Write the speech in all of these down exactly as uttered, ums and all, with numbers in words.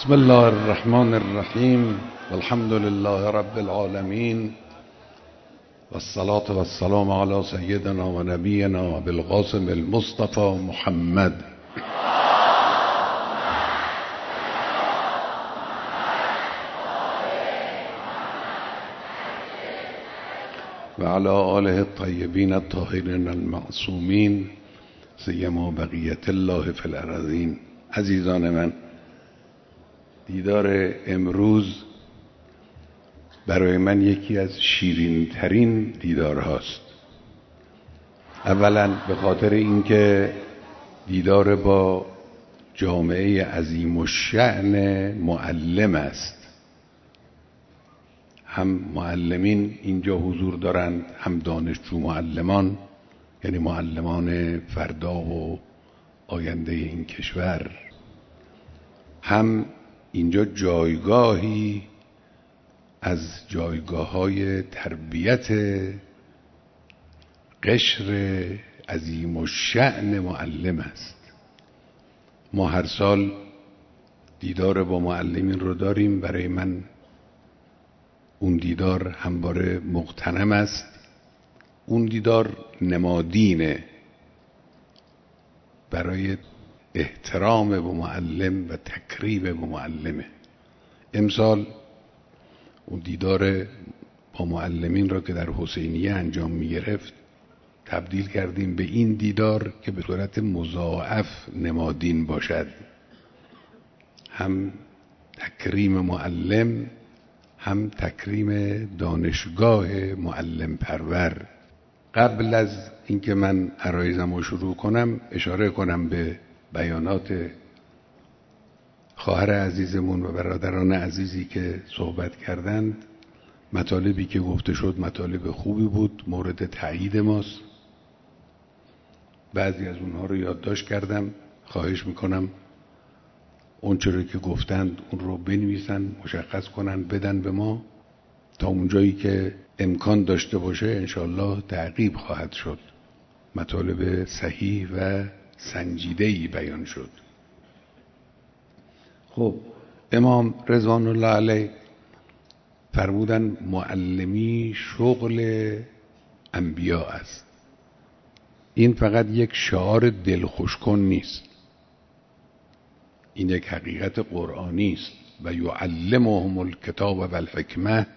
بسم الله الرحمن الرحیم والحمد لله رب العالمین والصلاة والسلام على سیدنا و نبینا بالقاسم المصطفى محمد و علی آله الطیبین الطاهرین المعصومین سیما بقیت الله فی الارضین. عزیزان من، دیدار امروز برای من یکی از شیرین ترین دیدار هاست. اولا به خاطر اینکه دیدار با جامعه عظیم الشأن معلم است. هم معلمین اینجا حضور دارند، هم دانشجو معلمان، یعنی معلمان فردا و آینده این کشور. هم اینجا جایگاهی از جایگاه‌های تربیت قشر عظیم الشأن معلم است. ما هر سال دیدار با معلمین رو داریم. برای من اون دیدار همواره مغتنم است. اون دیدار نمادینه برای احترام به معلم و تکریم به معلمه. امسال اون دیدار با معلمین را که در حسینیه انجام می گرفت تبدیل کردیم به این دیدار که به صورت مضاعف نمادین باشد. هم تکریم معلم، هم تکریم دانشگاه معلم پرور. قبل از اینکه من عرایزم رو شروع کنم اشاره کنم به بیانات خواهر عزیزمون و برادران عزیزی که صحبت کردند. مطالبی که گفته شد مطالب خوبی بود، مورد تایید ماست. بعضی از اونها رو یادداشت کردم. خواهش میکنم اون چرا که گفتند اون رو بنویسن، مشخص کنن، بدن به ما. تا اونجایی که امکان داشته باشه انشالله تعقیب خواهد شد. مطالب صحیح و سنجیده‌ای بیان شد. خب، امام رضوان الله علیه فرمودن معلمی شغل انبیا است. این فقط یک شعار دلخوش کن نیست، این یک حقیقت قرآنی است. و یعلمهم الکتاب و الحکمه،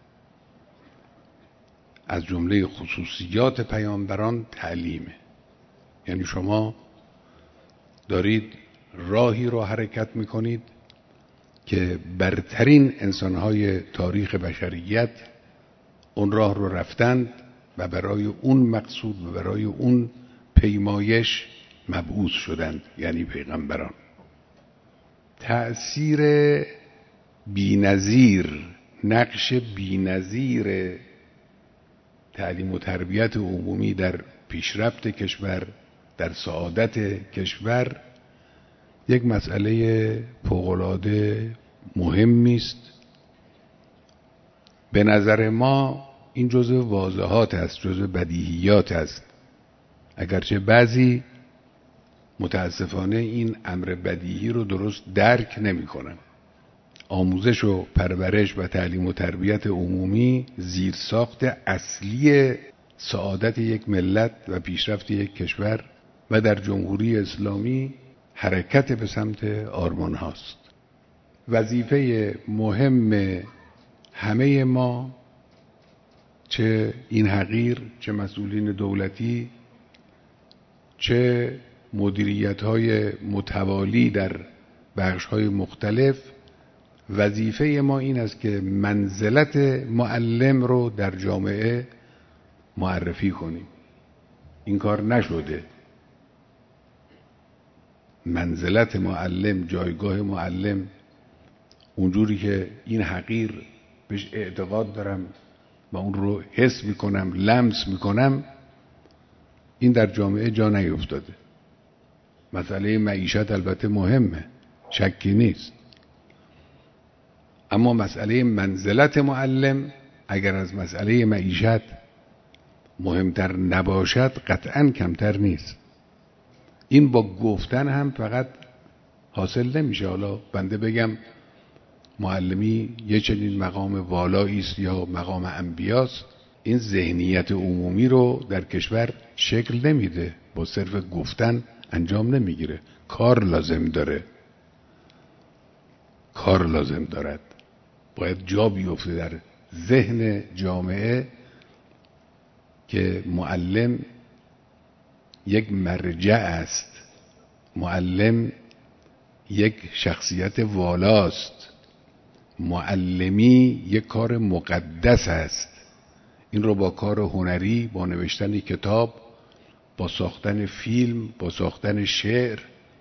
از جمله خصوصیات پیامبران تعلیمه. یعنی شما دارید راهی رو حرکت میکنید که برترین انسانهای تاریخ بشریت اون راه رو رفتند و برای اون مقصود و برای اون پیمایش مبعوث شدند، یعنی پیغمبران. تأثیر بی‌نظیر، نقش بی‌نظیر تعلیم و تربیت عمومی در پیشرفت کشور، در سعادت کشور، یک مسئله فوق‌العاده مهمی است. به نظر ما این جزء واضحات است، جزء بدیهیات است، اگرچه بعضی متاسفانه این امر بدیهی رو درست درک نمی کنن. آموزش و پرورش و تعلیم و تربیت عمومی زیرساخت اصلی سعادت یک ملت و پیشرفت یک کشور و در جمهوری اسلامی حرکت به سمت آرمان هاست. وظیفه مهم همه ما، چه این حقیر، چه مسئولین دولتی، چه مدیریت‌های متوالی در بخش‌های مختلف، وظیفه ما این است که منزلت معلم رو در جامعه معرفی کنیم. این کار نشده. منزلت معلم، جایگاه معلم، اونجوری که این حقیر بهش اعتقاد دارم و اون رو حس میکنم، لمس میکنم، این در جامعه جا نیفتاده. مسئله معیشت البته مهمه، شکی نیست، اما مسئله منزلت معلم اگر از مسئله معیشت مهمتر نباشد قطعاً کمتر نیست. این با گفتن هم فقط حاصل نمیشه. حالا بنده بگم معلمی یه چنین مقام والایی است یا مقام انبیاست، این ذهنیت عمومی رو در کشور شکل نمیده، با صرف گفتن انجام نمیگیره، کار لازم داره، کار لازم دارد، باید جا بیفته در ذهن جامعه که معلم یک مرجع است، معلم یک شخصیت والاست، معلمی یک کار مقدس است. این رو با کار هنری، با نوشتن کتاب، با ساختن فیلم، با ساختن شعر،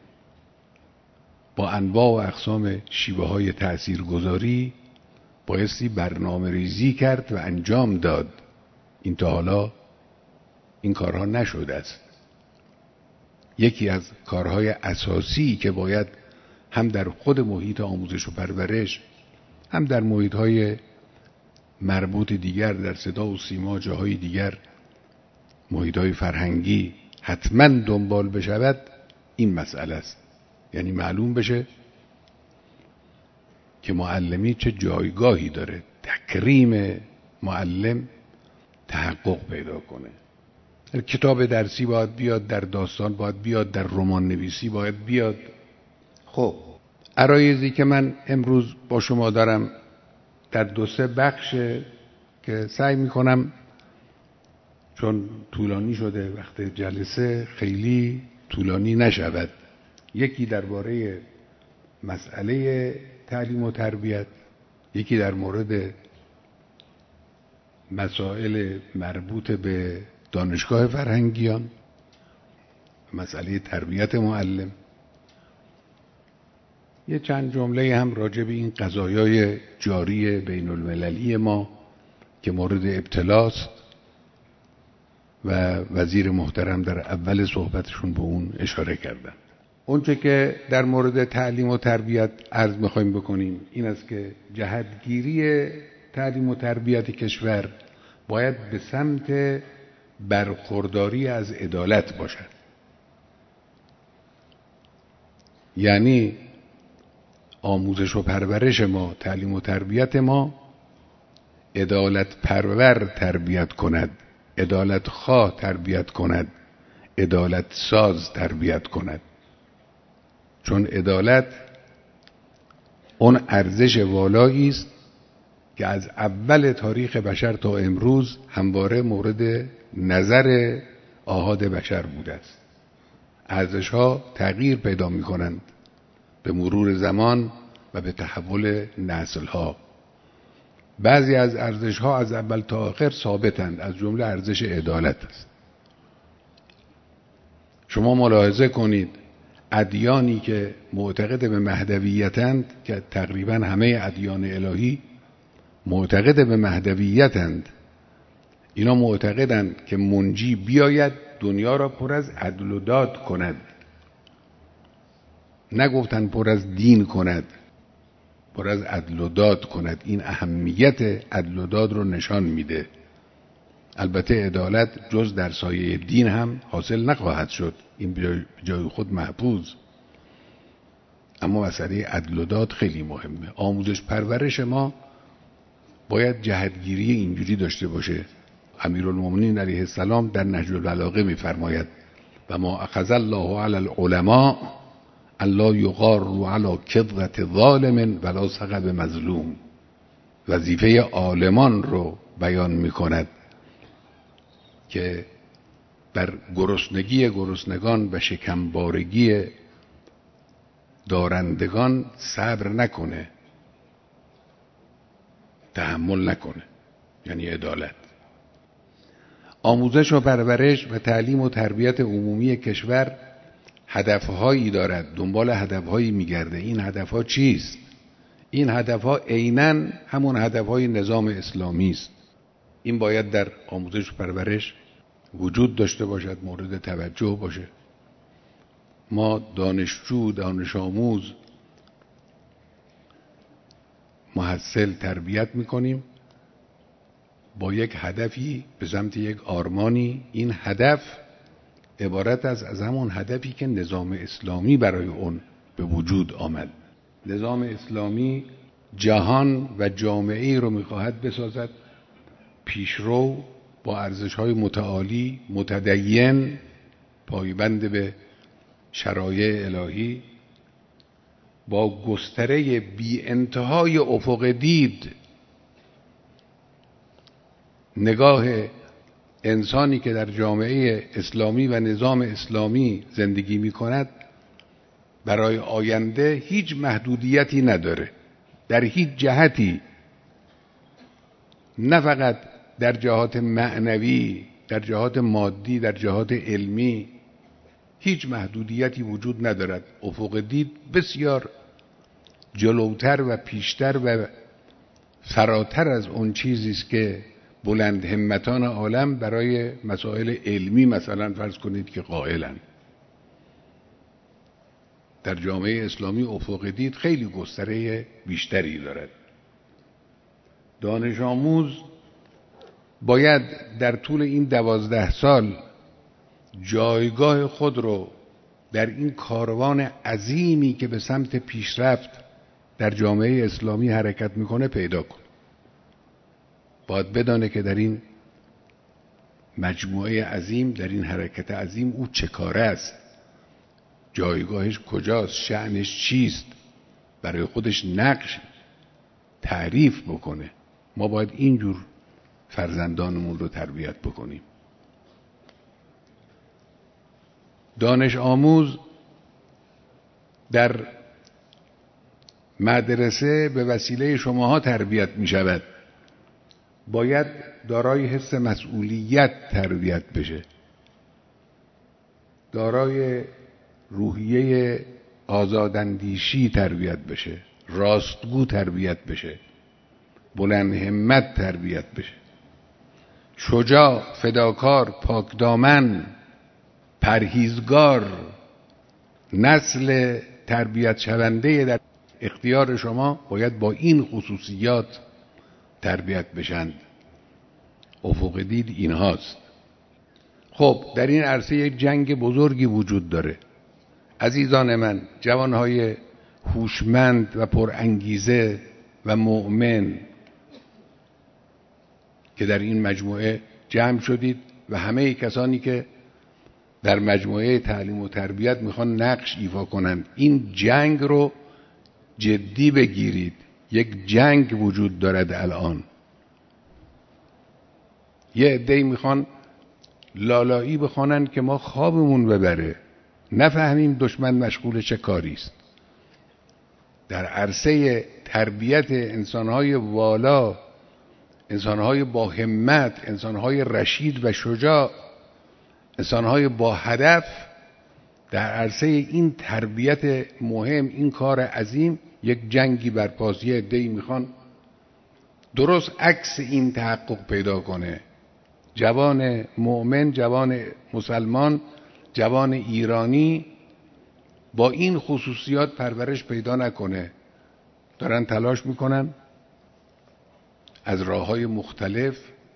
با انواع و اقسام شیوه های تأثیرگذاری بایستی برنامه ریزی کرد و انجام داد. این تا حالا این کارها نشده است. یکی از کارهای اساسی که باید هم در خود محیط آموزش و پرورش، هم در محیط‌های مربوط دیگر، در صدا و سیما، جاهای دیگر، محیط‌های فرهنگی حتما دنبال بشود، این مسئله است. یعنی معلوم بشه که معلمی چه جایگاهی داره، تکریم معلم تحقق پیدا کنه. در کتاب درسی باید بیاد، در داستان باید بیاد، در رمان نویسی باید بیاد. خب عرایضی که من امروز با شما دارم در دو سه بخش که سعی میکنم، چون طولانی شده وقت جلسه، خیلی طولانی نشود. یکی درباره مسئله تعلیم و تربیت، یکی در مورد مسائل مربوط به دانشگاه فرهنگیان، مسئله تربیت معلم، یه چند جمله هم راجع به این قضایای جاری بین المللی ما که مورد ابتلاست و وزیر محترم در اول صحبتشون به اون اشاره کردن. اونچه که در مورد تعلیم و تربیت عرض می‌خوایم بکنیم این است که جهتگیری تعلیم و تربیت کشور باید به سمت برخورداری از عدالت باشد. یعنی آموزش و پرورش ما، تعلیم و تربیت ما عدالت پرور تربیت کند، عدالت خواه تربیت کند، عدالت ساز تربیت کند. چون عدالت اون ارزش والایی است که از اول تاریخ بشر تا امروز همواره مورد نظر آحاد بشر بوده است. ارزش‌ها تغییر پیدا می‌کنند به مرور زمان و به تحول نسل‌ها. بعضی از ارزش‌ها از اول تا آخر ثابتند، از جمله ارزش عدالت است. شما ملاحظه کنید ادیانی که معتقد به مهدویتند، که تقریبا همه ادیان الهی معتقد به مهدویتند، اینا معتقدند که منجی بیاید دنیا را پر از عدل و داد کند. نگفتن پر از دین کند، پر از عدل و داد کند. این اهمیت عدل و داد رو نشان میده. البته عدالت جز در سایه دین هم حاصل نخواهد شد، این جای خود محفوظ، اما مسئله عدل و داد خیلی مهمه. آموزش پرورش ما باید جهتگیری اینجوری داشته باشه. امیرالمومنین علیه السلام در نهج البلاغه میفرماید و ما اخذ الله علی العلماء الا یغاروا علی کذبة ظالم ولا سقب مظلوم. وظیفه عالمان رو بیان میکند که بر گرسنگی گرسنگان و شکمبارگی دارندگان صبر نکنه، تحمل نکنه، یعنی عدالت. آموزش و پرورش و تعلیم و تربیت عمومی کشور هدفهایی دارد، دنبال هدفهایی میگرده. این هدفها چیست؟ این هدفها عیناً همون هدفهای نظام اسلامی است. این باید در آموزش و پرورش وجود داشته باشد، مورد توجه باشه. ما دانشجو، دانش آموز، محصل تربیت میکنیم با یک هدفی، به سمت یک آرمانی. این هدف عبارت است از همون هدفی که نظام اسلامی برای اون به وجود آمد. نظام اسلامی جهان و جامعه‌ای رو میخواهد بسازد پیشرو، با ارزش‌های متعالی، متدین، پایبند به شرایع الهی، با گستره بی انتهای افق دید. نگاه انسانی که در جامعه اسلامی و نظام اسلامی زندگی می کند برای آینده هیچ محدودیتی نداره، در هیچ جهتی، نه فقط در جهات معنوی، در جهات مادی، در جهات علمی هیچ محدودیتی وجود ندارد. افق دید بسیار جلوتر و پیشتر و فراتر از اون چیزی است که بلند همتان عالم برای مسائل علمی مثلا فرض کنید که قائلند. در جامعه اسلامی افق دید خیلی گستره بیشتری دارد. دانش آموز باید در طول این دوازده سال جایگاه خود رو در این کاروان عظیمی که به سمت پیشرفت در جامعه اسلامی حرکت میکنه پیدا کنه. باید بدانه که در این مجموعه عظیم، در این حرکت عظیم او چه کاره است، جایگاهش کجاست، شأنش چیست، برای خودش نقش تعریف بکنه. ما باید اینجور فرزندانمون رو تربیت بکنیم. دانش آموز در مدرسه به وسیله شماها تربیت می شود. باید دارای حس مسئولیت تربیت بشه، دارای روحیه آزاداندیشی تربیت بشه، راستگو تربیت بشه، بلند همت تربیت بشه، شجاع، فداکار، پاکدامن، پرهیزگار. نسل تربیت شونده در اختیار شما باید با این خصوصیات تربیت بشند. افق دید این هاست. خب در این عرصه یک جنگ بزرگی وجود داره. عزیزان من، جوانهای هوشمند و پرانگیزه و مؤمن که در این مجموعه جمع شدید و همه کسانی که در مجموعه تعلیم و تربیت میخوان نقش ایفا کنند، این جنگ رو جدی بگیرید. یک جنگ وجود دارد الان. یه عده‌ای میخوان لالایی بخوانن که ما خوابمون ببره، نفهمیم دشمن مشغول چه کاری است. در عرصه تربیت انسانهای والا، انسانهای با همت، انسانهای رشید و شجاع، انسانهای با هدف، در عرصه این تربیت مهم، این کار عظیم، یک جنگی برپاست. یه عده‌ای میخوان درست عکس این تحقق پیدا کنه. جوان مؤمن، جوان مسلمان، جوان ایرانی با این خصوصیات پرورش پیدا نکنه. دارن تلاش میکنن از راه‌های مختلف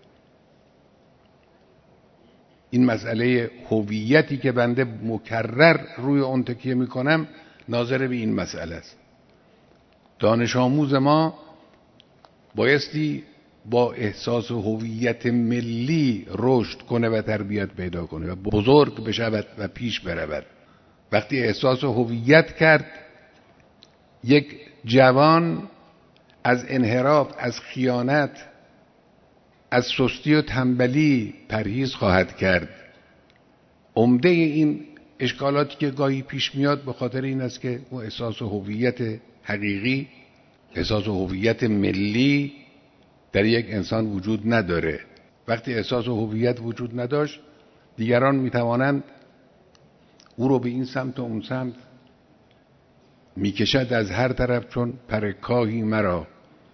این مسئله هویتی که بنده مکرر روی اون تکیه میکنم ناظر به این مسئله است. دانش آموز ما بایستی با احساس هویت ملی رشد کنه و تربیت پیدا کنه و بزرگ بشود و پیش برود. وقتی احساس هویت کرد، یک جوان از انحراف، از خیانت، از سستی و تنبلی پرهیز خواهد کرد. عمده این اشکالاتی که گاهی پیش میاد به خاطر این است که اون احساس هویت حقیقی، احساس هویت ملی در یک انسان وجود نداره. وقتی احساس هویت وجود نداشت، دیگران میتوانند او رو به این سمت و اون سمت میکشد از هر طرف، چون پرکاهی مرا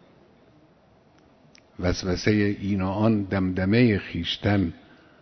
وسوسه این و آن دمدمه خیشتن.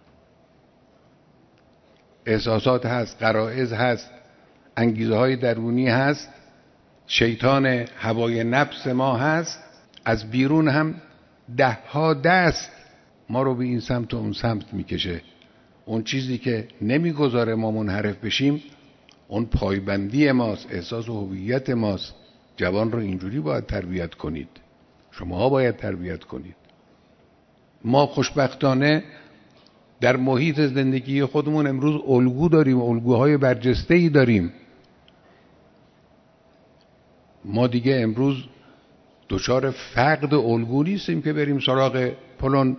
احساسات هست، غرایز هست، انگیزه های درونی هست، شیطان هوای نفس ما هست، از بیرون هم ده ها دست ما رو به این سمت و اون سمت میکشه. اون چیزی که نمیگذاره ما منحرف بشیم اون پایبندی ماست، احساس هویت ماست، جوان رو اینجوری باید تربیت کنید، شماها باید تربیت کنید. ما خوشبختانه در محیط زندگی خودمون امروز الگو داریم، الگوهای برجسته‌ای داریم. ما دیگه امروز دچار فقد الگو نیستیم که بریم سراغ فلان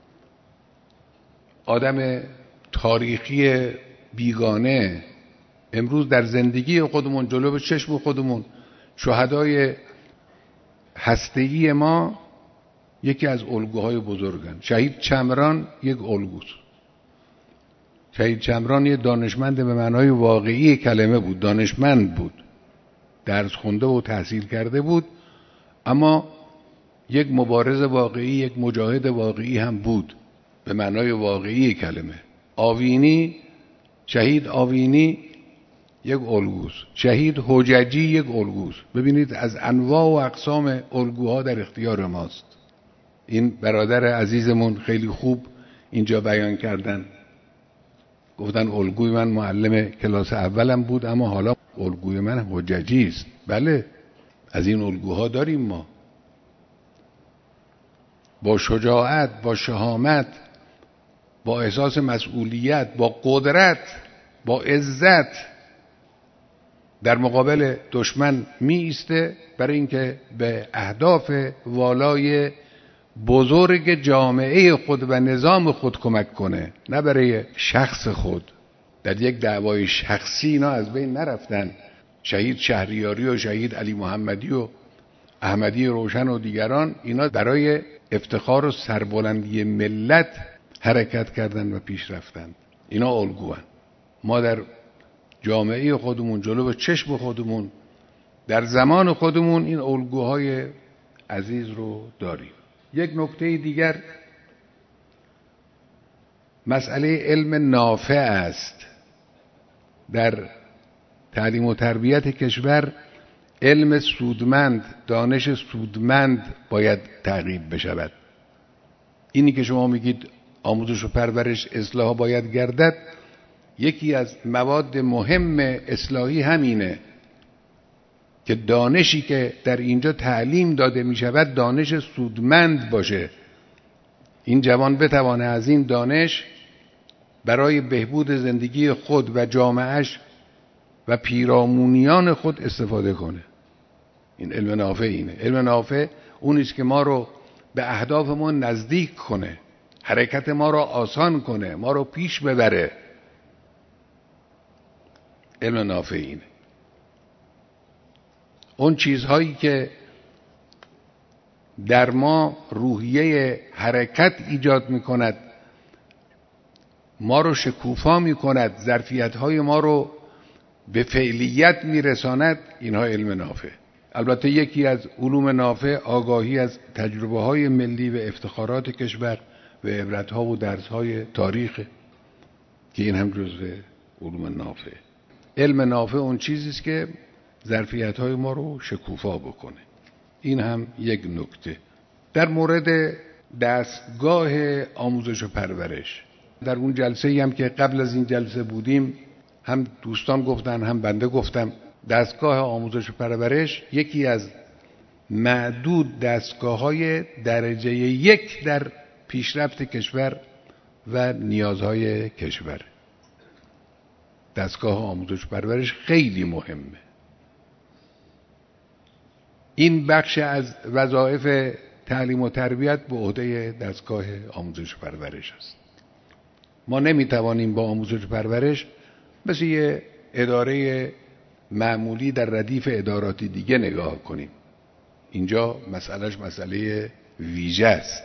آدم تاریخی بیگانه. امروز در زندگی خودمون جلو چشم خودمون شهدای هسته‌ای ما یکی از الگوهای بزرگن. شهید چمران یک الگوست. شهید چمران یک دانشمند به معنای واقعی کلمه بود، دانشمند بود، درس خونده و تحصیل کرده بود، اما یک مبارز واقعی، یک مجاهد واقعی هم بود به معنای واقعی کلمه. آوینی، شهید آوینی یک الگوست، شهید حججی یک الگوست. ببینید از انواع و اقسام الگوها در اختیار ماست. این برادر عزیزمون خیلی خوب اینجا بیان کردن، گفتن الگوی من معلم کلاس اولم بود اما حالا الگوی من حججی است. بله، از این الگوها داریم ما. با شجاعت، با شهامت، با احساس مسئولیت، با قدرت، با عزت در مقابل دشمن می ایسته برای اینکه به اهداف والای بزرگ جامعه خود و نظام خود کمک کنه، نه برای شخص خود. در یک دعوای شخصی اینا از بین نرفتن. شهید شهریاری و شهید علی محمدی و احمدی روشن و دیگران اینا برای افتخار و سربلندی ملت حرکت کردن و پیش رفتن. اینا الگوان. ما در جامعه خودمون جلو چشم خودمون در زمان خودمون این الگوهای عزیز رو داریم. یک نکته دیگر مسئله علم نافع است. در تعلیم و تربیت کشور علم سودمند، دانش سودمند باید تعقیب بشود. اینی که شما میگید آموزش و پرورش اصلاح باید گردد، یکی از مواد مهم اصلاحی همینه که دانشی که در اینجا تعلیم داده می شود دانش سودمند باشه. این جوان بتوانه از این دانش برای بهبود زندگی خود و جامعهش و پیرامونیان خود استفاده کنه. این علم نافع اینه. علم نافع اونیست که ما رو به اهدافمون نزدیک کنه، حرکت ما رو آسان کنه، ما رو پیش ببره. علم نافع اینه. اون چیزهایی که در ما روحیه حرکت ایجاد میکند، ما رو شکوفا میکند، ظرفیت‌های ما رو به فعلیت میرساند، اینها علم نافع. البته یکی از علوم نافع آگاهی از تجربه‌های ملی و افتخارات کشور و عبرت‌ها و درس‌های تاریخ که این هم جزء علوم نافع. علم نافع اون چیزیست که ظرفیت‌های ما رو شکوفا بکنه. این هم یک نکته. در مورد دستگاه آموزش و پرورش، در اون جلسه‌ای هم که قبل از این جلسه بودیم، هم دوستان گفتن هم بنده گفتم، دستگاه آموزش و پرورش یکی از معدود دستگاه‌های درجه یک در پیشرفت کشور و نیازهای کشور. دستگاه آموزش و پرورش خیلی مهمه. این بخش از وظایف تعلیم و تربیت به عهده دستگاه آموزش و پرورش است. ما نمیتوانیم با آموزش و پرورش مثل یه اداره معمولی در ردیف اداراتی دیگه نگاه کنیم. اینجا مسئلهش مسئله ویژه است.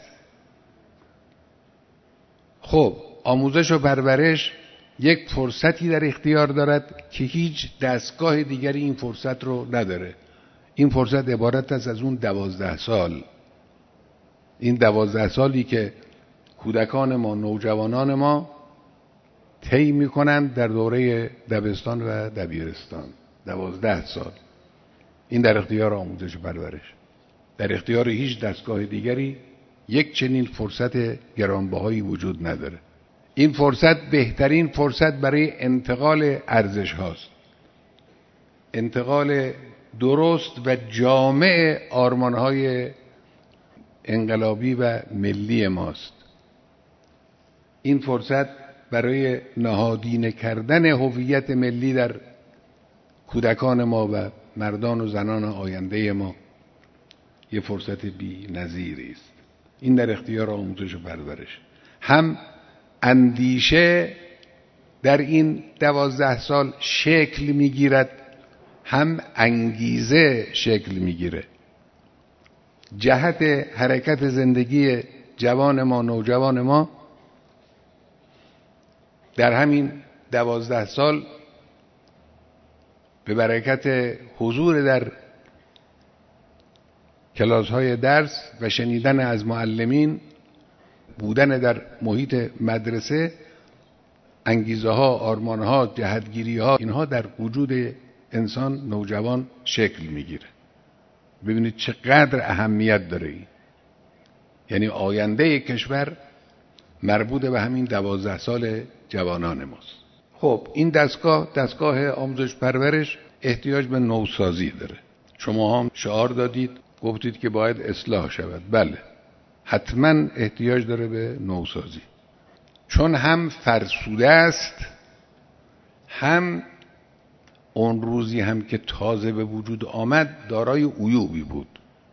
خب آموزش و پرورش یک فرصتی در اختیار دارد که هیچ دستگاه دیگری این فرصت رو نداره. این فرصت عبارت است از اون دوازده سال. این دوازده سالی که کودکان ما، نوجوانان ما طی میکنند در دوره دبستان و دبیرستان. دوازده سال. این در اختیار آموزش و پرورش. در اختیار هیچ دستگاه دیگری یک چنین فرصت گرانبهایی وجود نداره. این فرصت بهترین فرصت برای انتقال ارزش هاست. انتقال درست و جامع آرمانهای انقلابی و ملی ماست. این فرصت برای نهادینه کردن هویت ملی در کودکان ما و مردان و زنان آینده ما یه فرصت بی نظیری است. این در اختیار آموزش و پرورش. هم اندیشه در این دوازده سال شکل میگیرد، هم انگیزه شکل میگیره. جهت حرکت زندگی جوان ما، نوجوان ما در همین دوازده سال به برکت حضور در کلاس‌های درس و شنیدن از معلمین، بودن در محیط مدرسه، انگیزه ها، آرمان ها، جهتگیری ها، اینها در وجود انسان نوجوان شکل میگیره. ببینید چقدر اهمیت داره این. یعنی آینده کشور مربوط به همین دوازده سال جوانان ماست. خب این دستگاه دستگاه آموزش پرورش احتیاج به نوسازی داره. شما هم شعار دادید، گفتید که باید اصلاح شود. بله، حتما احتیاج داره به نوسازی، چون هم فرسوده است، هم اون روزی هم که تازه به وجود آمد دارای عیوبی بود.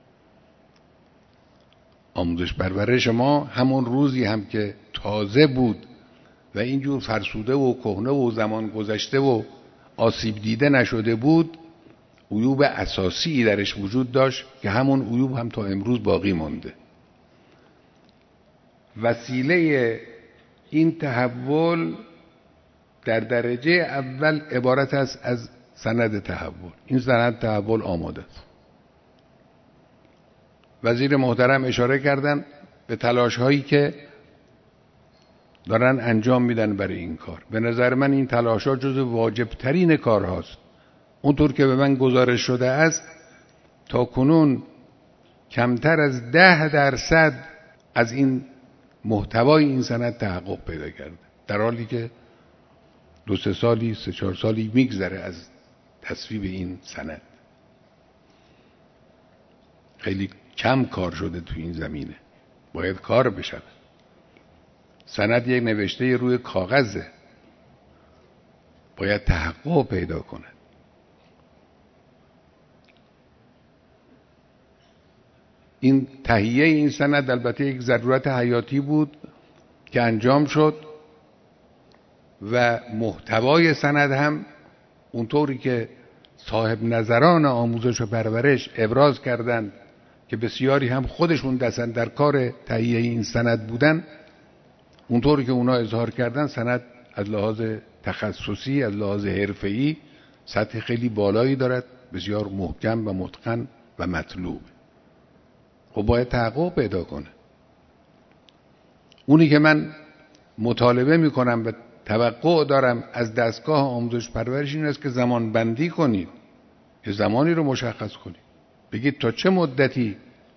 آموزش پرورش ما همون روزی هم که تازه بود و اینجور فرسوده و کهنه و زمان گذشته و آسیب دیده نشده بود، عیوب اساسی درش وجود داشت که همون عیوب هم تا امروز باقی مانده. وسیله این تحول در درجه اول عبارت است از سند تحول. این سند تحول آماده است. وزیر محترم اشاره کردن به تلاش هایی که دارن انجام میدن برای این کار. به نظر من این تلاش ها جز واجب ترین کار هاست. اونطور که به من گزارش شده است تا کنون کمتر از ده درصد از این محتوای این سند تحقق پیدا کرده، در حالی که دو سه سالی سه چهار سالی میگذره از تصویب این سند. خیلی کم کار شده تو این زمینه، باید کار بشه. سند یک نوشته روی کاغذه، باید تحقق پیدا کنه. این تهیه این سند البته یک ضرورت حیاتی بود که انجام شد و محتوای سند هم اونطوری که صاحب نظران آموزش و پرورش ابراز کردند که بسیاری هم خودشون دستن در کار تهیه این سند بودن، اونطوری که اونا اظهار کردن سند از لحاظ تخصصی، از لحاظ حرفه‌ای سطح خیلی بالایی دارد، بسیار محکم و متقن و مطلوب. خب باید تحقق پیدا کنه. اونی که من مطالبه میکنم و توقع دارم از دستگاه آموزش پرورش این است که زمان بندی کنید، که زمانی رو مشخص کنید، بگید تا چه مدتی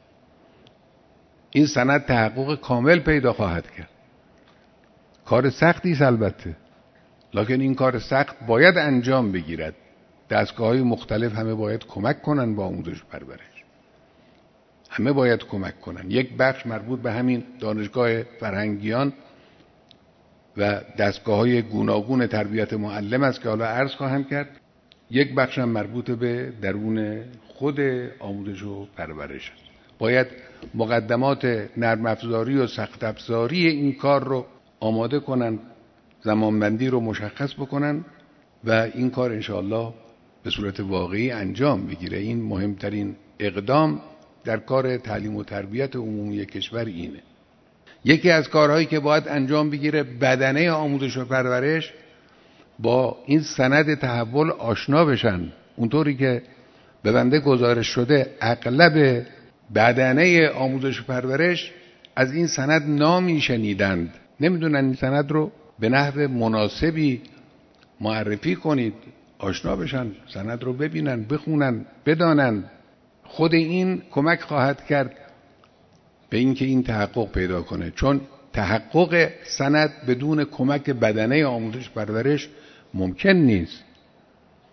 این سند تحقق کامل پیدا خواهد کرد. کار سختی است البته، لکن این کار سخت باید انجام بگیرد. دستگاه‌های مختلف همه باید کمک کنن با آموزش پرورش، همه باید کمک کنن. یک بخش مربوط به همین دانشگاه فرهنگیان و دستگاه‌های گوناگون تربیت معلم است که حالا عرض خواهم کرد. یک بخش هم مربوط به درون خود آموزش و پرورش است. باید مقدمات نرم افزاری و سخت افزاری این کار رو آماده کنن، زمانبندی رو مشخص بکنن و این کار انشاءالله به صورت واقعی انجام بگیره. این مهمترین اقدام در کار تعلیم و تربیت عمومی کشور اینه. یکی از کارهایی که باید انجام بگیره، بدنه آموزش و پرورش با این سند تحول آشنا بشن. اونطوری که به بنده گزارش شده اغلب بدنه آموزش و پرورش از این سند نامی شنیدند، نمیدونن این سند رو به نحو مناسبی معرفی کنید، آشنا بشن، سند رو ببینن، بخونن، بدانن. خود این کمک خواهد کرد به اینکه این تحقق پیدا کنه، چون تحقق سند بدون کمک بدنه آموزش پرورش ممکن نیست.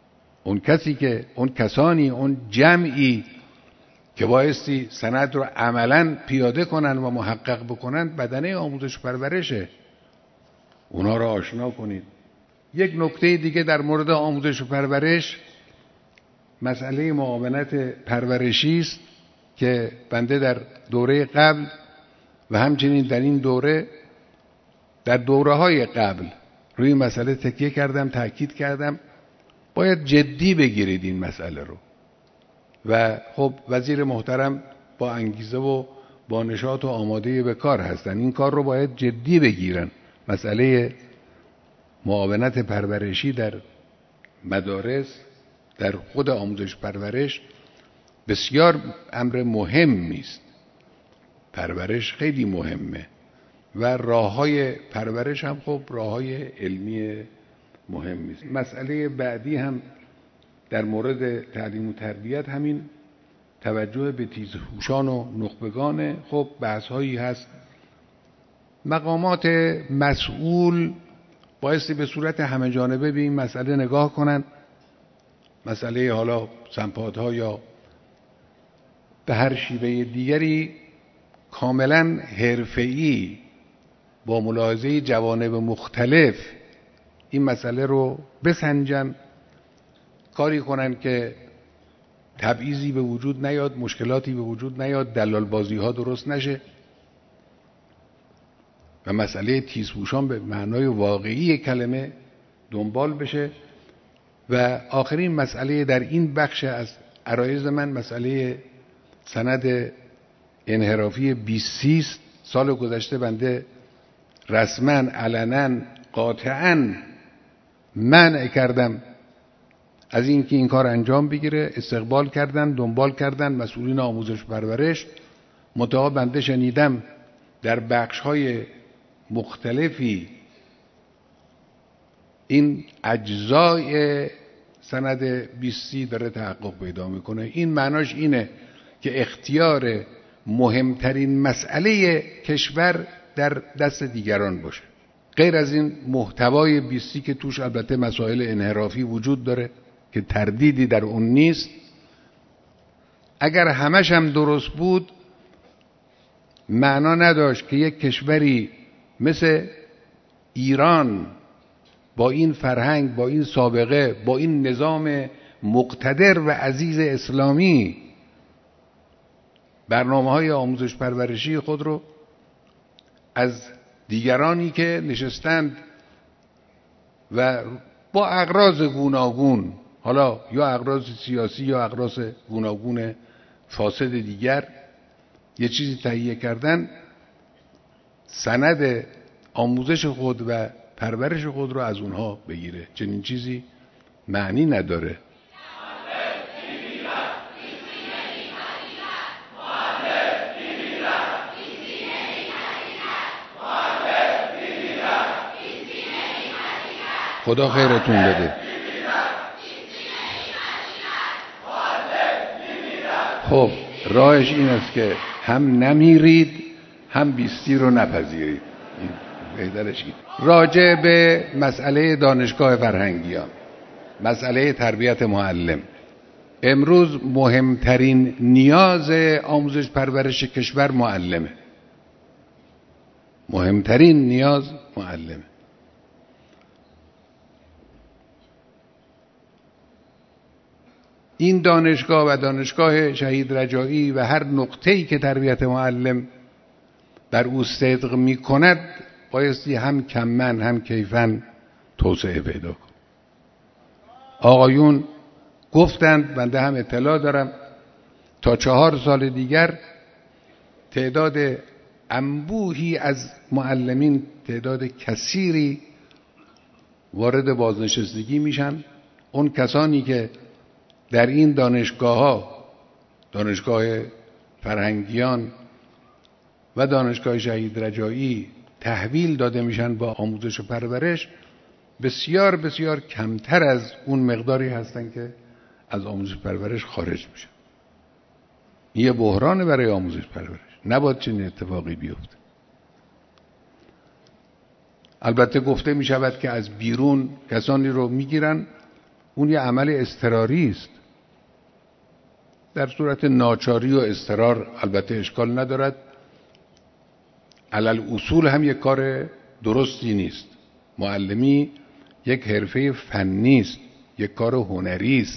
اون کسی که اون کسانی اون جمعی که بایستی سند رو عملاً پیاده کنن و محقق بکنن بدنه آموزش پرورشه. اونا رو آشنا کنید. یک نکته دیگه در مورد آموزش و پرورش، مسئله معاونت پرورشی است که بنده در دوره قبل و همچنین در این دوره در دوره های قبل روی مسئله تکیه کردم، تأکید کردم باید جدی بگیرید این مسئله رو. و خب وزیر محترم با انگیزه و با نشاط و آماده به کار هستن، این کار رو باید جدی بگیرن. مسئله معاونت پرورشی در مدارس، در خود آموزش پرورش بسیار امر مهمی است. پرورش خیلی مهمه و راه‌های پرورش هم خب راه‌های علمی مهمی است. مسئله بعدی هم در مورد تعلیم و تربیت همین توجه به تیزهوشان و نخبگان. خب بحث‌هایی هست، مقامات مسئول بایستی به صورت همه جانبه به این مسئله نگاه کنند. مسئله حالا سمپادها یا به هر شیوه دیگری کاملا حرفه‌ای با ملاحظه جوانب مختلف این مسئله رو بسنجن، کاری کنن که تبعیضی به وجود نیاد، مشکلاتی به وجود نیاد، دلال بازی ها درست نشه و مسئله تیزهوشان به معنای واقعی کلمه دنبال بشه. و آخرین مسئله در این بخش از عرایض من مسئله سند انحرافی بیست سی است. سال گذشته بنده رسما علنا قاطعا منع کردم از اینکه این کار انجام بگیره. استقبال کردن، دنبال کردن مسئولین آموزش پرورش. منتها بنده شنیدم در بخش‌های مختلفی این اجزای سند بیست سی داره تحقق پیدا میکنه. این معناش اینه که اختیار مهمترین مسئله کشور در دست دیگران باشه. غیر از این محتوای بیست سی که توش البته مسائل انحرافی وجود داره که تردیدی در اون نیست، اگر همش هم درست بود معنا نداشت که یک کشوری مثل ایران با این فرهنگ، با این سابقه، با این نظام مقتدر و عزیز اسلامی برنامه‌های آموزش پرورشی خود رو از دیگرانی که نشستند و با اغراض گوناگون، حالا یا اغراض سیاسی یا اغراض گوناگون فاسد دیگر، یه چیزی تهیه کردن، سند آموزش خود و پرورش خود رو از اونها بگیره. چنین چیزی معنی نداره. خدا خیرتون بده. خب راهش این است که هم نمیرید هم بیستی رو نپذیرید. بهترش این. راجع به مسئله دانشگاه فرهنگیان، مسئله تربیت معلم، امروز مهمترین نیاز آموزش پرورش کشور معلمه. مهمترین نیاز معلمه. این دانشگاه و دانشگاه شهید رجایی و هر نقطه‌ای که تربیت معلم در او صدق می کند بایستی هم کمن هم کیفن توسعه پیدا کند. آقایون گفتند، بنده هم اطلاع دارم، تا چهار سال دیگر تعداد انبوهی از معلمین، تعداد کثیری وارد بازنشستگی میشن. اون کسانی که در این دانشگاه ها، دانشگاه فرهنگیان و دانشگاه شهید رجایی تحویل داده میشن با آموزش و پرورش، بسیار بسیار کمتر از اون مقداری هستن که از آموزش پرورش خارج میشن. یه بحران برای آموزش پرورش، نباید چنین اتفاقی بیفته. البته گفته میشود که از بیرون کسانی رو میگیرن اون یه عمل اضطراری است. در صورت ناچاری و اضطرار البته اشکال ندارد، علل اصول هم یک کار درستی نیست. معلمی یک حرفه فنی است، یک کار هنری است،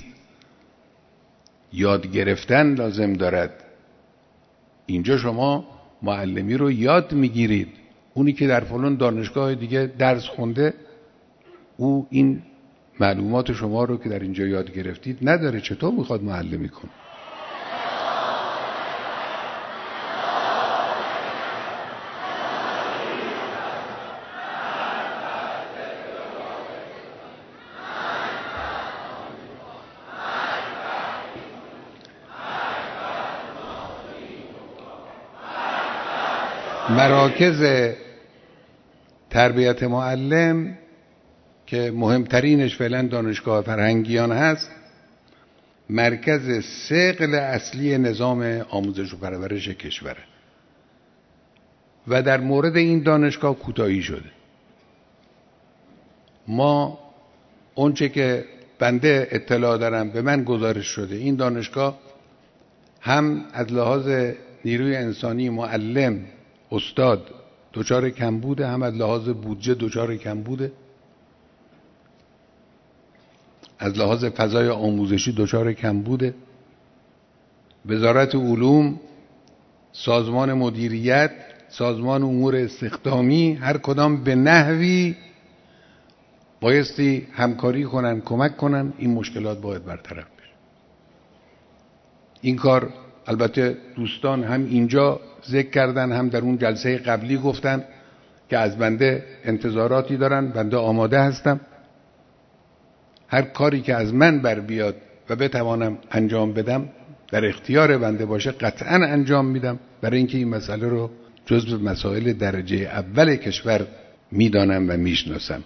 یاد گرفتن لازم دارد. اینجا شما معلمی رو یاد میگیرید، اونی که در فلان دانشگاه دیگه درس خونده او این معلومات شما رو که در اینجا یاد گرفتید نداره، چطور میخواد معلمی کنه؟ مراکز تربیت معلم که مهمترینش فعلا دانشگاه فرهنگیان هست، مرکز ثقل اصلی نظام آموزش و پرورش کشوره و در مورد این دانشگاه کوتاهی شده. ما اونچه که بنده اطلاع دارم به من گزارش شده، این دانشگاه هم از لحاظ نیروی انسانی معلم استاد دچار کم بوده، هم از لحاظ بودجه دچار کم بوده، از لحاظ فضای آموزشی دچار کم بوده. وزارت علوم، سازمان مدیریت، سازمان امور استخدامی، هر کدام به نحوی بایستی همکاری کنن، کمک کنن، این مشکلات باید برطرف بشه. این کار البته دوستان هم اینجا ذکر کردن، هم در اون جلسه قبلی گفتن که از بنده انتظاراتی دارن، بنده آماده هستم. هر کاری که از من بر بیاد و بتوانم انجام بدم، در اختیار بنده باشه، قطعا انجام میدم، برای اینکه این مسئله رو جزو مسائل درجه اول کشور میدانم و میشناسم.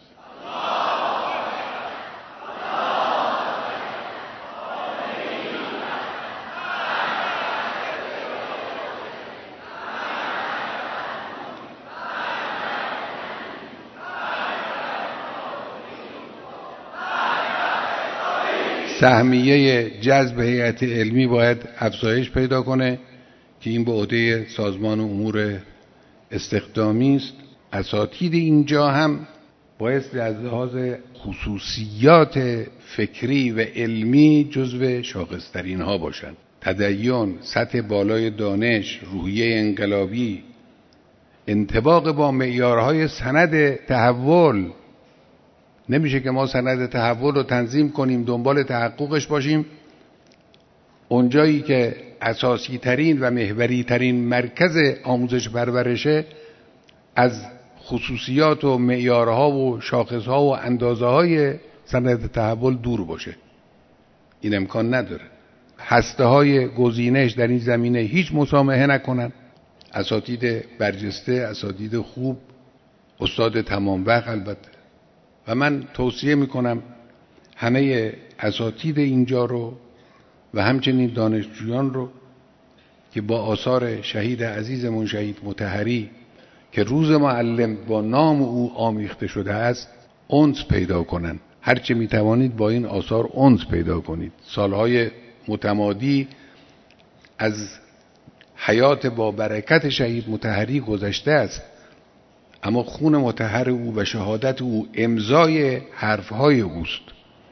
سهمیه جذب هیئت علمی باید افزایش پیدا کنه که این به عهده سازمان امور استخدامی است. اساتید اینجا هم باید از لحاظ خصوصیات فکری و علمی جزو شاخص‌ترین ها باشند. تدین، سطح بالای دانش، روحیه انقلابی، انطباق با معیارهای سند تحول. نمیشه که ما سند تحول رو تنظیم کنیم، دنبال تحققش باشیم، اونجایی که اساسی ترین و محوری ترین مرکز آموزش پرورشه از خصوصیات و معیارها و شاخصها و اندازه های سند تحول دور باشه. این امکان نداره. هسته های گزینش در این زمینه هیچ مسامحه نکنن. اساتید برجسته، اساتید خوب، استاد تمام وقت البته. و من توصیه میکنم همه اساتید اینجا رو و همچنین دانشجویان رو که با آثار شهید عزیزمون شهید مطهری که روز معلم با نام او آمیخته شده است انس پیدا کنن. هرچه میتوانید با این آثار انس پیدا کنید. سالهای متمادی از حیات با برکت شهید مطهری گذشته است، اما خون مطهر او و شهادت او امضای حرفهای اوست.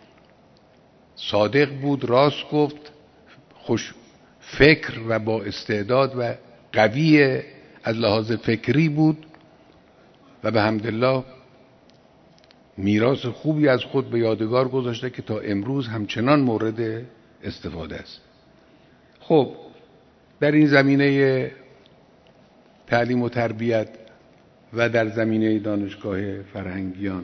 صادق بود، راست گفت، خوش فکر و با استعداد و قوی از لحاظ فکری بود و به حمدالله میراث خوبی از خود به یادگار گذاشته که تا امروز همچنان مورد استفاده است. خب در این زمینه تعلیم و تربیت و در زمینه دانشگاه فرهنگیان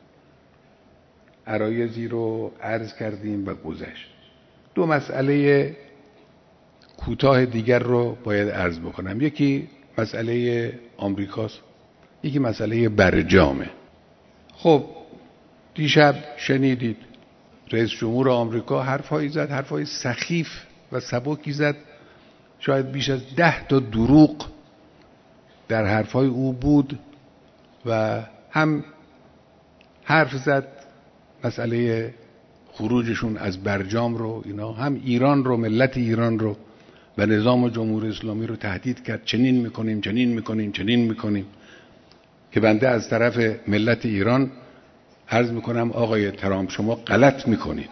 عرایضی رو عرض کردیم و گذشت. دو مسئله کوتاه دیگر رو باید عرض بکنم. یکی مسئله آمریکاست، یکی مسئله برجامه. خب دیشب شنیدید رئیس جمهور آمریکا حرفایی زد، حرفای سخیف و سبکی زد. شاید بیش از ده تا دروغ در حرفای او بود و هم حرف زد مسئله خروجشون از برجام رو، اینا هم ایران رو، ملت ایران رو و نظام جمهوری اسلامی رو تهدید کرد. چنین میکنیم، چنین میکنیم، چنین میکنیم. که بنده از طرف ملت ایران عرض میکنم آقای ترامپ شما غلط میکنید.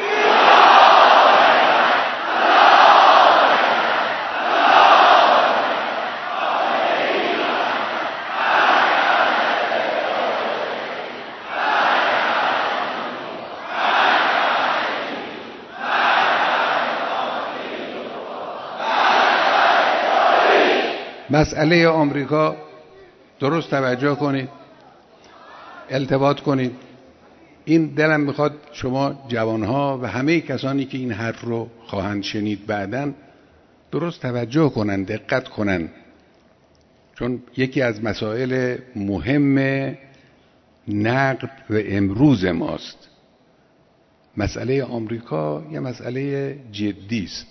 مسئله آمریکا درست توجه کنید، التفات کنید. این دلم میخواد شما جوانها و همه کسانی که این حرف رو خواهند شنید بعداً درست توجه کنن، دقت کنن، چون یکی از مسائل مهم نقد و امروز ماست. مسئله آمریکا یه مسئله جدی است.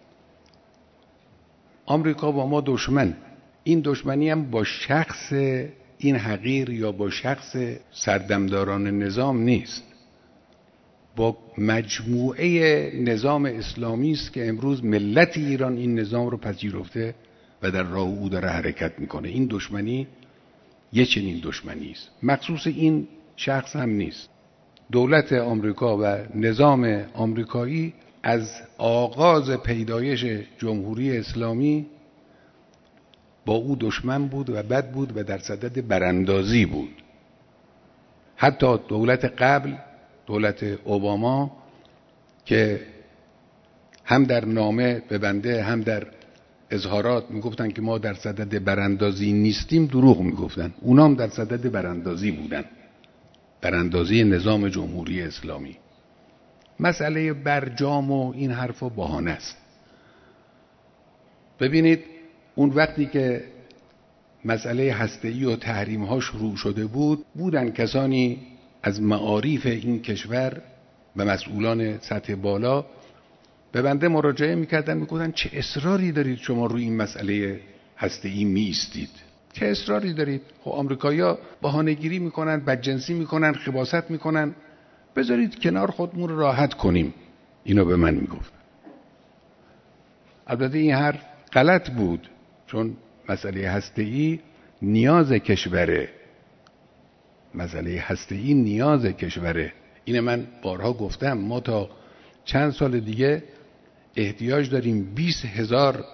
آمریکا با ما دشمن، این دشمنی هم با شخص این حقیر یا با شخص سردمداران نظام نیست، با مجموعه نظام اسلامی است که امروز ملت ایران این نظام رو پذیرفته و در راه او داره حرکت میکنه. این دشمنی یه چنین دشمنی است، مخصوص این شخص هم نیست. دولت آمریکا و نظام آمریکایی از آغاز پیدایش جمهوری اسلامی با او دشمن بود و بد بود و در صدد براندازی بود. حتی دولت قبل، دولت اوباما، که هم در نامه به بنده هم در اظهارات میگفتن که ما در صدد براندازی نیستیم، دروغ میگفتن. اونا هم در صدد براندازی بودن، براندازی نظام جمهوری اسلامی. مسئله برجام و این حرفا بهانه است. ببینید اون وقتی که مسئله هسته‌ای و تحریم‌ها شروع شده بود، بودن کسانی از معارف این کشور و مسئولان سطح بالا به بنده مراجعه میکردن، میگفتن چه اصراری دارید شما روی این مسئله هسته‌ای میایستید؟ چه اصراری دارید؟ خب آمریکایی‌ها بهانه‌گیری میکنن، بدجنسی میکنن، خباثت میکنن، بذارید کنار خودمون رو راحت کنیم. اینو به من میگفتن. البته این حرف غلط بود، چون مسئله هسته‌ای نیاز کشوره. مسئله هسته‌ای نیاز کشوره. اینه من بارها گفتم، ما تا چند سال دیگه احتیاج داریم بیست هزار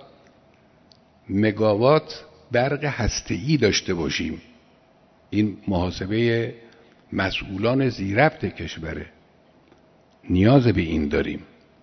مگاوات برق هسته‌ای داشته باشیم. این محاسبه مسئولان زیربط کشوره. نیاز به این داریم.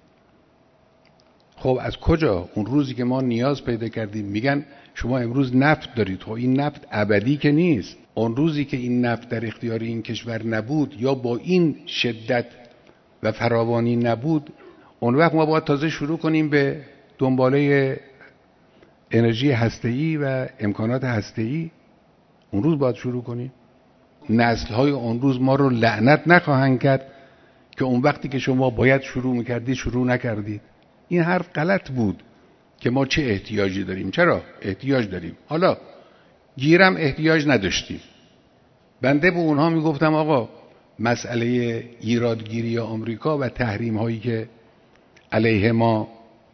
خب از کجا؟ اون روزی که ما نیاز پیدا کردیم میگن شما امروز نفت دارید. خب این نفت ابدی که نیست. اون روزی که این نفت در اختیار این کشور نبود یا با این شدت و فراوانی نبود، اون وقت ما باید تازه شروع کنیم به دنباله انرژی هسته‌ای و امکانات هسته‌ای. اون روز باید شروع کنیم. نسل‌های اون روز ما رو لعنت نخواهند کرد که اون وقتی که شما باید شروع میکردید شروع نکردید. این حرف غلط بود که ما چه احتیاجی داریم. چرا؟ احتیاج داریم. حالا گیرم احتیاج نداشتیم. بنده به اونها میگفتم آقا مسئله ایرادگیری آمریکا و تحریم هایی که علیه ما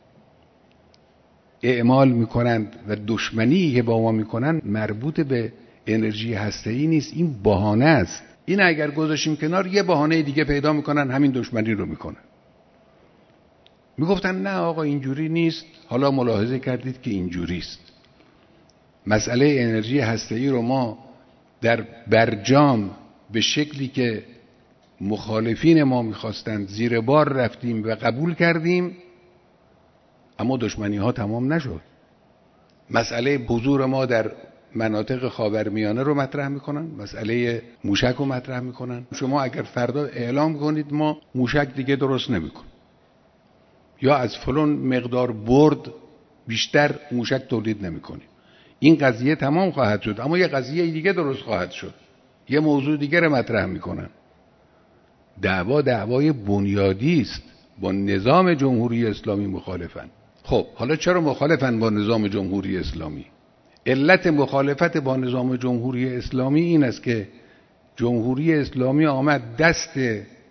اعمال میکنند و دشمنی که با ما میکنند مربوط به انرژی هسته‌ای نیست. این بهانه است. این اگر گذاشیم کنار یه بهانه دیگه پیدا میکنن، همین دشمنی رو میکنن. میگفتن نه آقا اینجوری نیست. حالا ملاحظه کردید که اینجوری است. مسئله انرژی هسته‌ای رو ما در برجام به شکلی که مخالفین ما میخواستند زیر بار رفتیم و قبول کردیم، اما دشمنی ها تمام نشد. مسئله حضور ما در مناطق خاورمیانه رو مطرح میکنن، مسئله موشک رو مطرح میکنن. شما اگر فردا اعلام کنید ما موشک دیگه درست نمیکنیم یا از فلان مقدار برد بیشتر موشک تولید نمیکنیم، این قضیه تمام خواهد شد. اما یه قضیه دیگه درست خواهد شد، یه موضوع دیگه رو مطرح میکنن. دعوا دعوای بنیادی است. با نظام جمهوری اسلامی مخالفن. خب حالا چرا مخالفن با نظام جمهوری اسلامی؟ علت مخالفت با نظام جمهوری اسلامی این است که جمهوری اسلامی آمد دست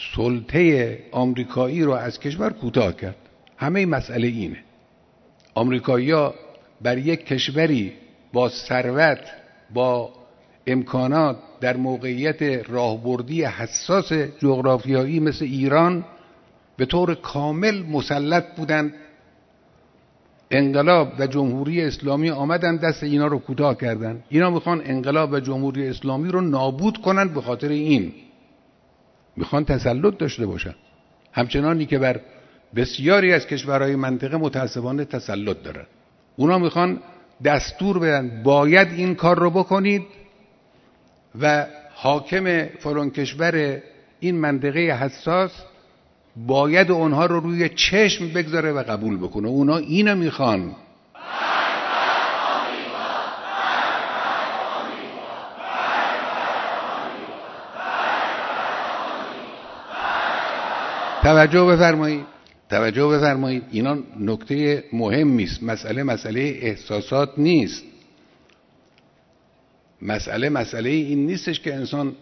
سلطه آمریکایی رو از کشور کوتاه کرد. همه مسئله اینه. آمریکایی‌ها بر یک کشوری با ثروت، با امکانات، در موقعیت راهبردی حساس جغرافیایی مثل ایران به طور کامل مسلط بودند. انقلاب و جمهوری اسلامی آمدن دست اینا رو کوتاه کردن. اینا میخوان انقلاب و جمهوری اسلامی رو نابود کنن. به خاطر این میخوان تسلط داشته باشن، همچنانی که بر بسیاری از کشورهای منطقه متاسفانه تسلط دارن. اونا میخوان دستور بدن باید این کار رو بکنید و حاکم فلان کشور این منطقه حساس باید اونها رو روی چشم بگذاره و قبول بکنه. اونا اینو میخوان. توجه بفرمایید، توجه بفرمایید. اینا نکته مهمی است. مسئله مسئله احساسات نیست. مسئله مسئله این نیستش که انسان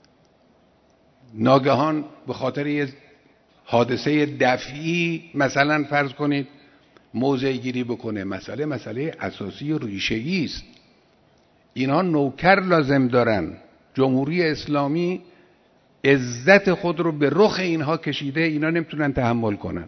ناگهان به خاطر یه حادثه دفعی مثلا فرض کنید موضع گیری بکنه. مسئله مسئله اساسی و ریشه‌ای است. اینها نوکر لازم دارن. جمهوری اسلامی عزت خود رو به رخ اینها کشیده. اینا نمیتونن تحمل کنن.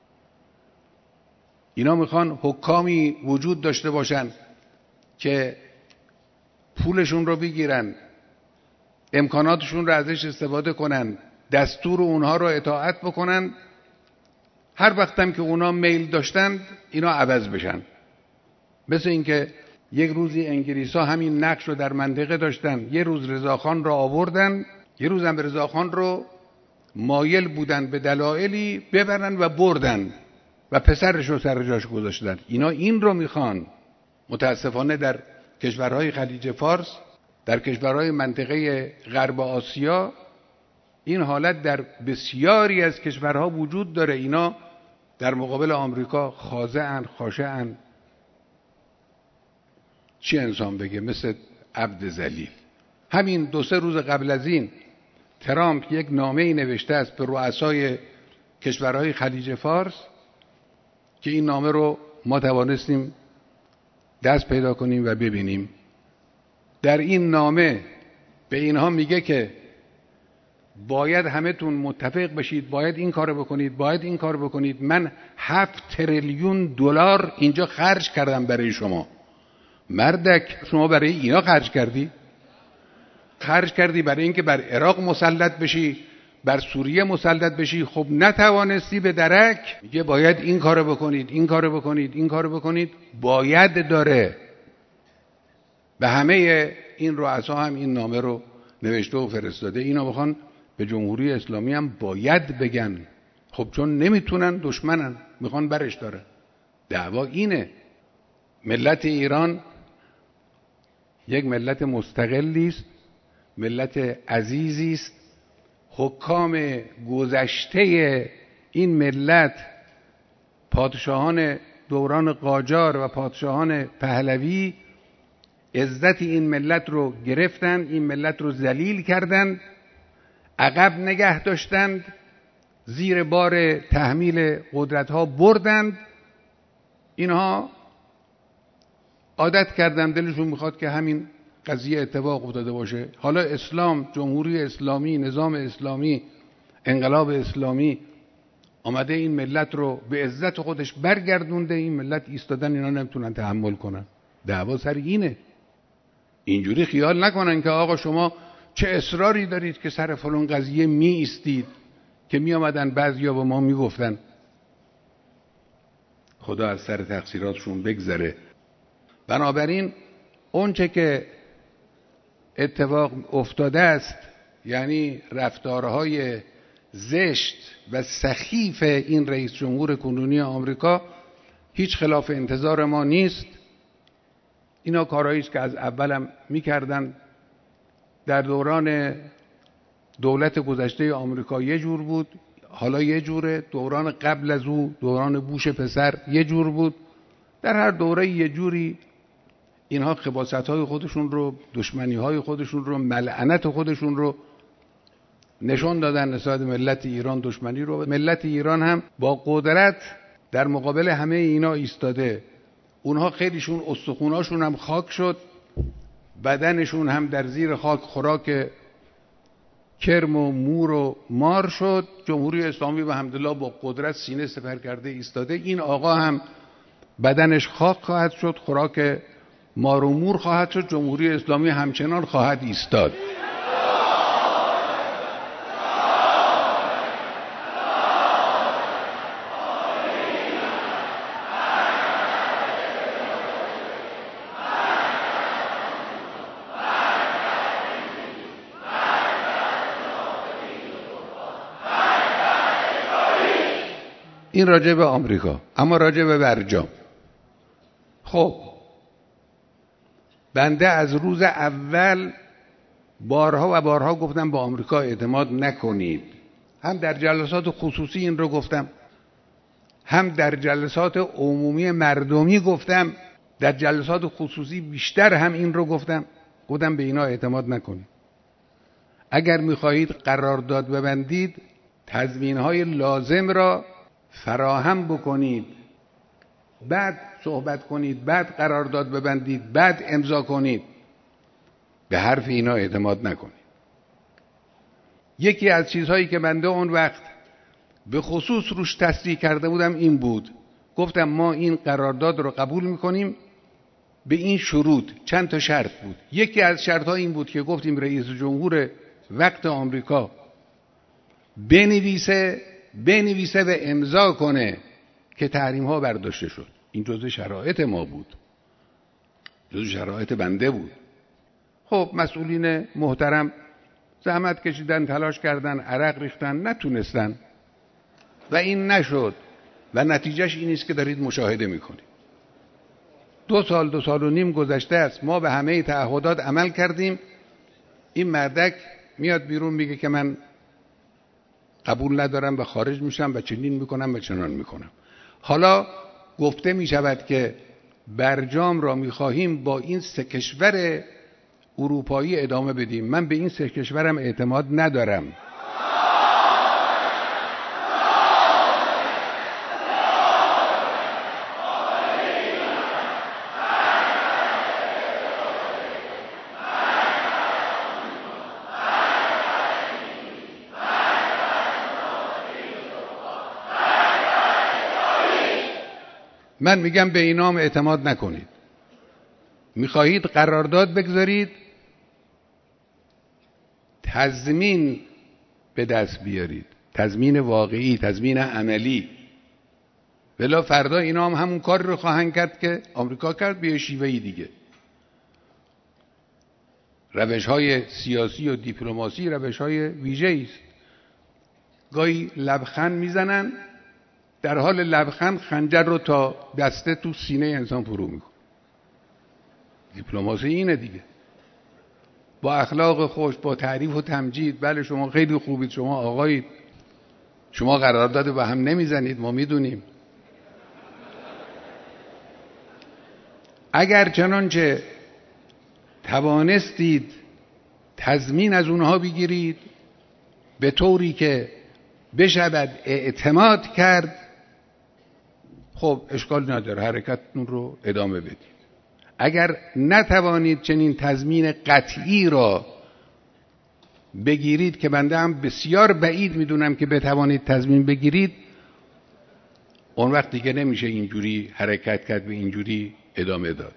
اینا میخوان حکامی وجود داشته باشن که پولشون رو بگیرن، امکاناتشون رو ازش استفاده کنن، دستور اونها رو اطاعت بکنن. هر وقتم که اونا میل داشتند اینا عوض بشن. مثل اینکه یک روزی انگلیس‌ها همین نقش رو در منطقه داشتن. یه روز رضاخان رو آوردن، یه روز هم رضاخان رو مایل بودن به دلایلی ببرن و بردن و پسرش رو سر جاش گذاشتن. اینا این رو میخوان. متاسفانه در کشورهای خلیج فارس، در کشورهای منطقه غرب آسیا این حالت در بسیاری از کشورها وجود داره. اینا در مقابل آمریکا خاضعن، خاشعن. چی انسان بگه؟ مثل عبد ذلیل. همین دو سه روز قبل از این ترامپ یک نامه‌ای نوشته است به رؤسای کشورهای خلیج فارس که این نامه رو ما توانستیم دست پیدا کنیم و ببینیم. در این نامه به اینها میگه که باید همه‌تون متفق بشید، باید این کارو بکنید، باید این کارو بکنید. من هفت تریلیون دلار اینجا خرج کردم برای شما. مردک، شما برای اینا خرج کردی؟ خرج کردی برای اینکه بر عراق مسلط بشی، بر سوریه مسلط بشی. خب نتوانستی به درک. میگه باید این کارو بکنید، این کارو بکنید، این کارو بکنید. باید داره. به همه این رؤسا هم این نامه رو نوشته و فرستاده. اینا بخوان به جمهوری اسلامی هم باید بگن. خب چون نمیتونن، دشمنن، میخوان برش داره. دعوا اینه. ملت ایران یک ملت مستقلی است، ملت عزیزی است. حکام گذشته این ملت، پادشاهان دوران قاجار و پادشاهان پهلوی، عزت این ملت رو گرفتند، این ملت رو ذلیل کردند، عقب نگه داشتند، زیر بار تحمیل قدرت ها بردند. اینها عادت کردند، دلشون میخواد که همین قضیه اتفاق افتاده باشه. حالا اسلام، جمهوری اسلامی، نظام اسلامی، انقلاب اسلامی آمده این ملت رو به عزت خودش برگردونده. این ملت ایستادن، اینا نمیتونن تحمل کنن. دعوا سر اینه. اینجوری خیال نکنن که آقا شما چه اصراری دارید که سر فلان قضیه می ایستید، که می آمدن بعضیا به ما می گفتن. خدا از سر تقصیراتشون بگذره. بنابراین اون چه که اتفاق افتاده است، یعنی رفتارهای زشت و سخیف این رئیس جمهور کنونی آمریکا، هیچ خلاف انتظار ما نیست. اینا کارهایی است که از اولم میکردن. در دوران دولت گذشته آمریکا یه جور بود، حالا یه جوره. دوران قبل از او، دوران بوش پسر، یه جور بود. در هر دوره یه جوری اینها خباثت‌های خودشون رو، دشمنی‌های خودشون رو، ملعنت خودشون رو نشون دادن نسبت ملت ایران دشمنی رو. ملت ایران هم با قدرت در مقابل همه اینا ایستاده. اونها خیلیشون استخوناشون هم خاک شد، بدنشون هم در زیر خاک خوراک کرم و مور و مار شد. جمهوری اسلامی و الحمدلله با قدرت سینه سپر کرده ایستاده. این آقا هم بدنش خاک خواهد شد، خوراک مار و مور خواهد شد. جمهوری اسلامی همچنان خواهد ایستاد. این راجع به آمریکا. اما راجع به برجام، خب بنده از روز اول بارها و بارها گفتم با آمریکا اعتماد نکنید. هم در جلسات خصوصی این رو گفتم، هم در جلسات عمومی مردمی گفتم. در جلسات خصوصی بیشتر هم این رو گفتم، گفتم به اینا اعتماد نکنید. اگر میخواهید قرارداد ببندید، تضمین‌های لازم را فراهم بکنید، بعد صحبت کنید، بعد قرارداد ببندید، بعد امضا کنید. به حرف اینا اعتماد نکنید. یکی از چیزهایی که بنده اون وقت به خصوص روش تصریح کرده بودم این بود، گفتم ما این قرارداد رو قبول میکنیم به این شروط. چند تا شرط بود. یکی از شرطها این بود که گفتیم رئیس جمهور وقت آمریکا بنویسه بنویسه و امضا کنه که تحریم ها برداشته شد. این جزء شرایط ما بود، جزء شرایط بنده بود. خب مسئولین محترم زحمت کشیدن، تلاش کردن، عرق ریختن، نتونستن و این نشد و نتیجهش این است که دارید مشاهده میکنید. دو سال دو سال و نیم گذشته است، ما به همه تعهدات عمل کردیم. این مردک میاد بیرون میگه که من قبول ندارم و خارج میشم و چنین میکنم و چنان میکنم. حالا گفته میشود که برجام را میخواهیم با این سه کشور اروپایی ادامه بدیم. من به این سه کشورم اعتماد ندارم. من میگم به اینام اعتماد نکنید. میخواهید قرارداد بگذارید، تضمین به دست بیارید، تضمین واقعی، تضمین عملی. ولی فردا اینا هم همون کار رو خواهند کرد که آمریکا کرد به شیوهی دیگه. روش‌های سیاسی و دیپلماسی روش‌های ویژه‌ای است. گاهی لبخند میزنن، در حال لبخند خنجر رو تا دسته تو سینه انسان فرو میکن. دیپلماسی اینه دیگه. با اخلاق خوش، با تعریف و تمجید، بله شما خیلی خوبید، شما آقایید، شما قرارداد با هم نمیزنید، ما میدونیم. اگر چنانچه توانستید تضمین از اونها بگیرید به طوری که بشود اعتماد کرد، خب اشکال نداره، حرکتتون رو ادامه بدید. اگر نتوانید چنین تضمین قطعی را بگیرید که بنده هم بسیار بعید میدونم که بتوانید تضمین بگیرید، اون وقت دیگه نمیشه اینجوری حرکت کرد و اینجوری ادامه داد.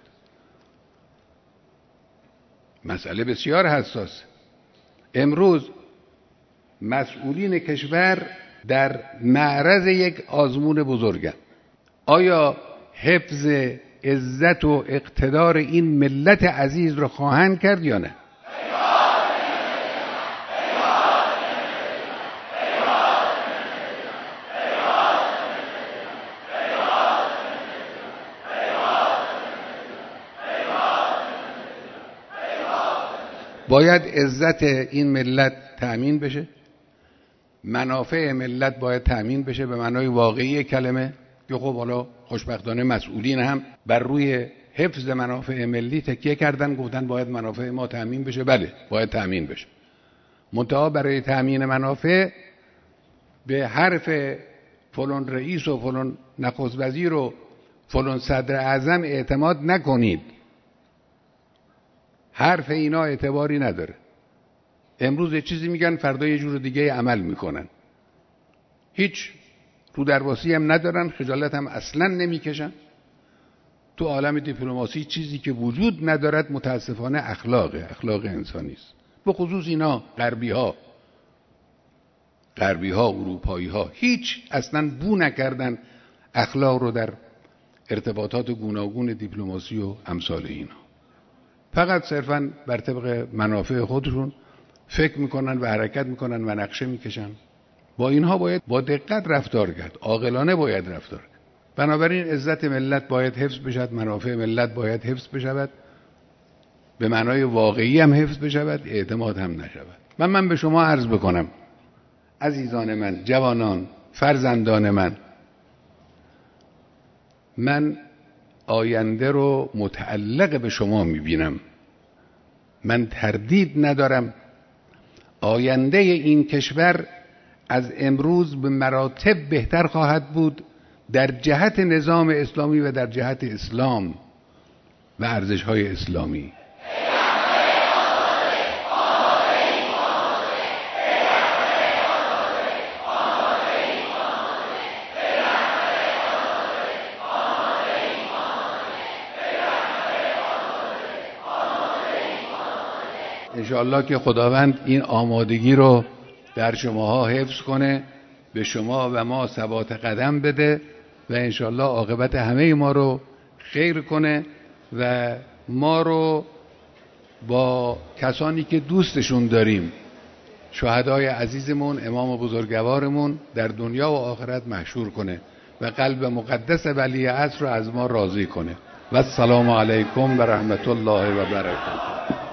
مسئله بسیار حساس. امروز مسئولین کشور در معرض یک آزمون بزرگند. آیا حفظ عزت و اقتدار این ملت عزیز را خواهند کرد یا نه؟ باید عزت این ملت تأمین بشه، منافع ملت باید تأمین بشه به معنای واقعی کلمه. که خب حالا خوشبختانه مسئولین هم بر روی حفظ منافع ملی تکیه کردن، گفتن باید منافع ما تأمین بشه. بله باید تأمین بشه. منتها برای تأمین منافع به حرف فلان رئیس و فلان نخست وزیر و فلان صدر اعظم اعتماد نکنید. حرف اینا اعتباری نداره. امروز یه چیزی میگن، فردا یه جور دیگه عمل میکنن. هیچ رو درواسی هم ندارن، خجالت هم اصلا نمیکشن. تو عالم دیپلماسی چیزی که وجود ندارد متاسفانه اخلاقه، اخلاق انسانی است. به خصوص اینا غربی ها غربی ها اروپایی ها هیچ اصلا بو نکردن اخلاق رو در ارتباطات گوناگون دیپلماسی و امثال اینا. فقط صرفا بر طبق منافع خودشون فکر میکنن و حرکت میکنن و نقشه میکشن. با اینها باید با دقت رفتار کرد، عاقلانه باید رفتار کرد. بنابراین عزت ملت باید حفظ بشود، منافع ملت باید حفظ بشود، به معنای واقعی هم حفظ بشود، اعتماد هم نشود. من من به شما عرض بکنم عزیزان من، جوانان، فرزندان من، من آینده رو متعلق به شما میبینم. من تردید ندارم آینده این کشور از امروز به مراتب بهتر خواهد بود در جهت نظام اسلامی و در جهت اسلام و ارزش‌های اسلامی. انشاءالله که خداوند این آمادگی رو در شماها حفظ کنه، به شما و ما ثبات قدم بده و انشاءالله عاقبت همه ما رو خیر کنه و ما رو با کسانی که دوستشون داریم، شهدای عزیزمون، امام بزرگوارمون، در دنیا و آخرت محشور کنه و قلب مقدس ولی عصر رو از ما راضی کنه. و السلام علیکم و رحمت الله و برکاته.